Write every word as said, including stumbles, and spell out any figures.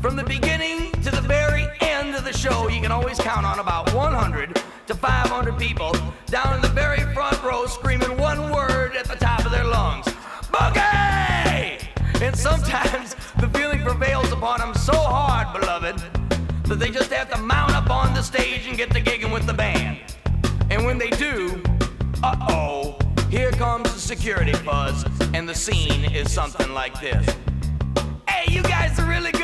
From the beginning to the very end of the show, you can always count on about one hundred to five hundred people down in the very front row screaming one word at the top of their lungs: Boogie! And sometimes the feeling prevails upon them so hard, beloved, that they just have to mount up on the stage and get to gigging with the band. And when they do, uh-oh, here comes the security buzz, and the scene is something like this. Hey, you guys are really good.